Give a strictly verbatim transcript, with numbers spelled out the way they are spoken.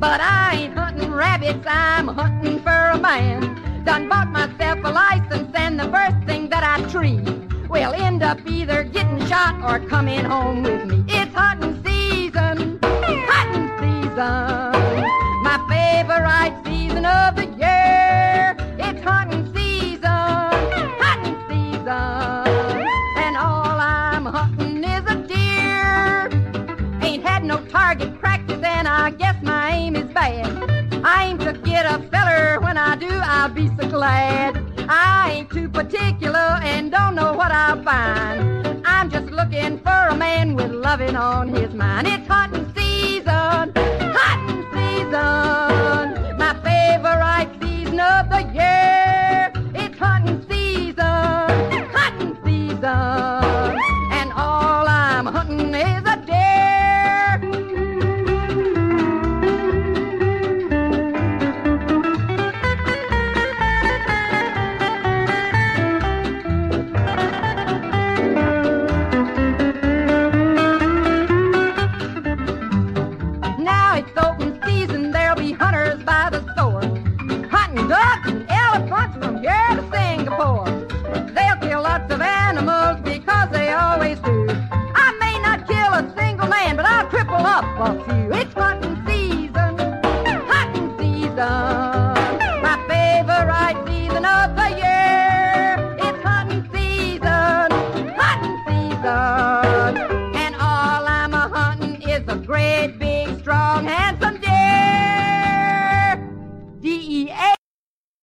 But I ain't hunting rabbits, I'm hunting for a man. Done bought myself a license and the first thing that I tree will end up either getting shot or coming home with me. It's hunting season, hunting season, my favorite season of the year. It's hunting season, hunting season, and all I'm hunting is a deer. Ain't had no target practice and I guess my aim is bad. I aim to get a feller, when I do I'll be so glad. I ain't too particular and don't know what I'll find. I'm just looking for a man with loving on his mind. It's